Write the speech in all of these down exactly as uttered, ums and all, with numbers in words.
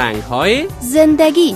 رنگ‌های زندگی.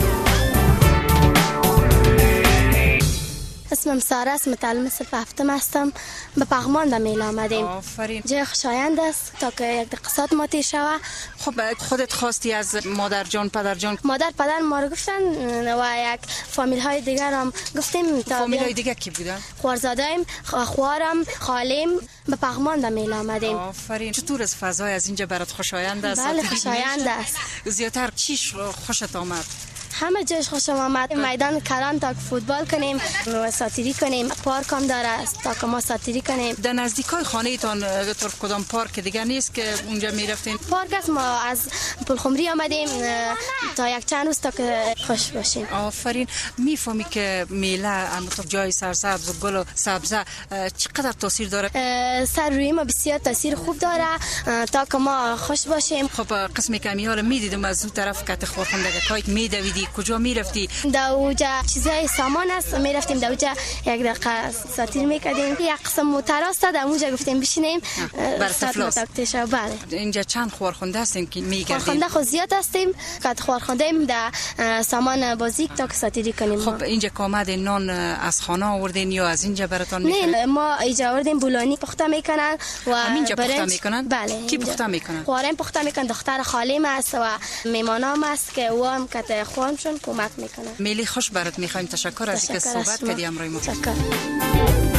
اسمم ساره است، متعلم صف هفتم هستم. به پغمان به میل آمدیم. آفرین. جای خوشایند است تا که یک اقتصاد ما تیر شود. خب خودت خواستی از مادر جان پدر جان؟ مادر پدر ما رو گفتن و یک فامیل های دیگر هم گفتیم. فامیل های دیگر کی بودن؟ خوارزادایم، خوارم، خالیم. به پغمان به میل آمدیم. آفرین. چطور از فضای از اینجا برات خوشایند است؟ بله خوشایند است. زیادتر چیش خوشت آمد؟ همه جایش خوشم آمد. میدان کلان تا فوتبال کنیم و ساتیری کنیم. پارک هم داره تا که ما ساتیری کنیم. در نزدیکای خانه تان تو کدام پارک دیگر نیست که اونجا میرفتین؟ پارک است. ما از پلخمری آمدیم تا یک چند روز تا که خوش باشیم. آفرین. میفهمی که میله تو جای سرسبز و گل و سبزه چقدر تاثیر داره؟ سر روی ما بسیار تاثیر خوب داره تا که ما خوش باشیم. خب قسم کمی ها رو میدیدم از اون طرف کت خورخندگه کایت میدویدی کجا میرفتی؟ دوجا چیزای سامان است. میرفتیم دوجا یک دقیقه ساتیر میکردیم. یک قسم موتراست در اونجا گفتیم بشینیم بر تفلاس. بله. اینجا چند خورخنده هستیم که میگردیم؟ خورخنده خود زیاد هستیم که خورخنده ایم در سامان بازی تا که ساتیری کنیم. خب اینجا که آمد نان از خانه آوردین یا از اینجا براتان میکنن؟ نه ما اینجا آوردیم بولانی پخته میکنن و همینجا پخته میکنن؟ بله. کی پخته میکنن؟ خوارم پخته میکنن. دختر خالیم است و میمانام است که او هم که خوارمشون کمک میکنن. میلی خوش برات میخوایم. تشکر از اینکه صحبت کردی امروز ما. تشکر.